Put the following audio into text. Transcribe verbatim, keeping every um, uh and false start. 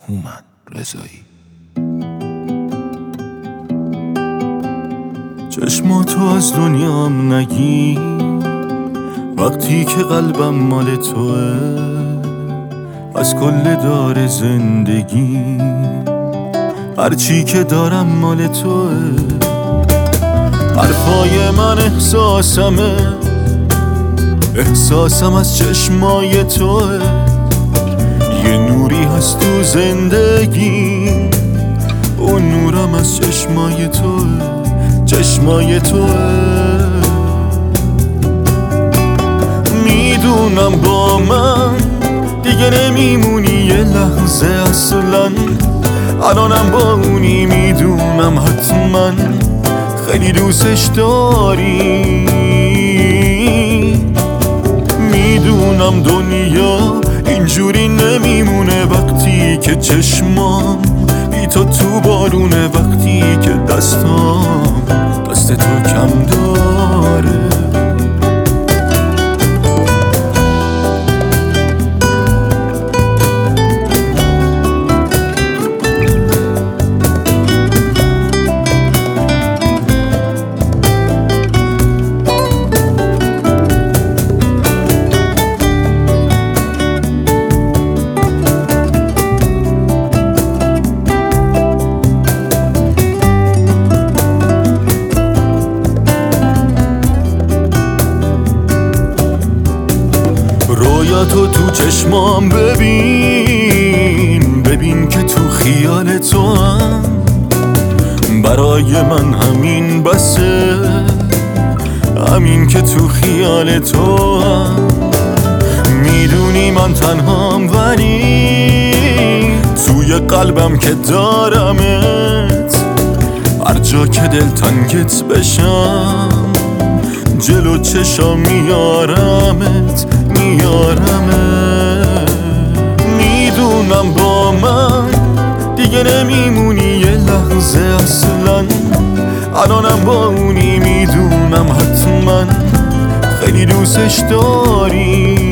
هومن رضایی. چشماتو از دنیام نگی وقتی که قلبم مال توه، از کل دار زندگی هرچی که دارم مال توه. حرفای من احساسمه، احساسم از چشمای توه. یه نوری هست تو زندگی، اون نورم از چشمای توه، چشمای توه. میدونم با من دیگه نمیمونی یه لحظه اصلا، الانم با اونی میدونم حتما خیلی دوستش داری. میدونم دنیا اینجوری نمیمونه وقتی که چشمام بی تو تو بارونه، وقتی که دستام دست تو کم داره. تو تو چشمام ببین، ببین که تو خیال تو هم برای من همین بسه، همین که تو خیال تو هم. میدونی من تنهام ولی توی قلبم که دارمت، هر جا که دل تنگت بشم جلو چشام میارمت، میارمت. میدونم با من دیگه نمیمونی یه لحظه اصلا، الانم با اونی میدونم حتما خیلی دوستش داری.